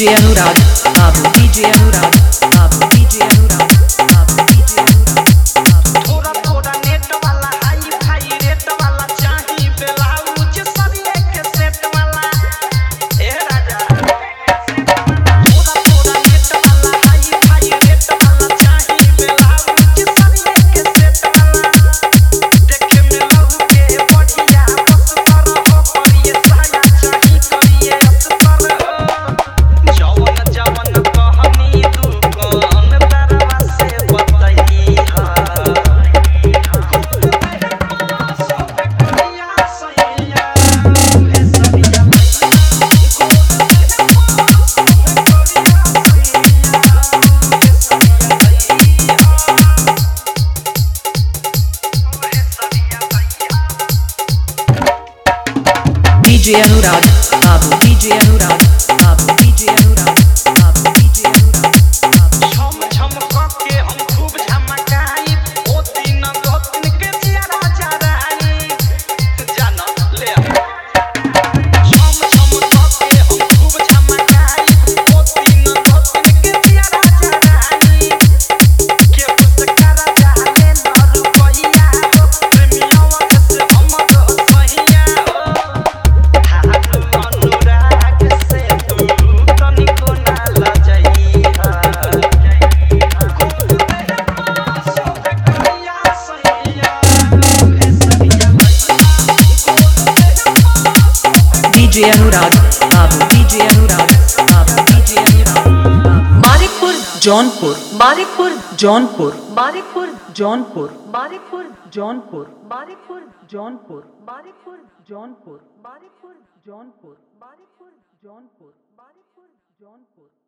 DJ Anurag, Babu DJ Anurag, Babu DJ Anurag, Babu DJ Anurag, Babu थोड़ा थोड़ा net वाला hi fi rate वाला चाही blouse सरिये के सेट वाला ए राजा थोड़ा थोड़ा नेट वाला हाई फाई रेट वाला चाही ब्लाउज सरिये के सेट वाला देखे में लहू के बढ़िया बस कर हो करिए साया चाही करिए अस्तर हो जवन जवन कहनी दुकान दरवा से बताई हा DJ Anurag, Babu DJ Anurag, Babu DJ Anurag, Babu DJ Anurag, Babu छम छम करके हम खूब झमकाई ओ दिन गोतन के जियारा जराई जाना ले छम छम करके हम खूब झमकाई ओ दिन गोतन के जियारा जराई के पुस्तकारा जाने न रुपैया हो प्रेमियों से हम दो सहिया हो हारू अनुराग से तू तनिको ना लजई हा DJ Anurag, Babu DJ Anurag, Babu DJ Anurag, Maripur, Jaunpur, Maripur, Jaunpur, Maripur, Jaunpur, Maripur, Jaunpur, Maripur, Jaunpur, Maripur, Jaunpur, Maripur, Jaunpur, Maripur, Jaunpur, Maripur, Jaunpur.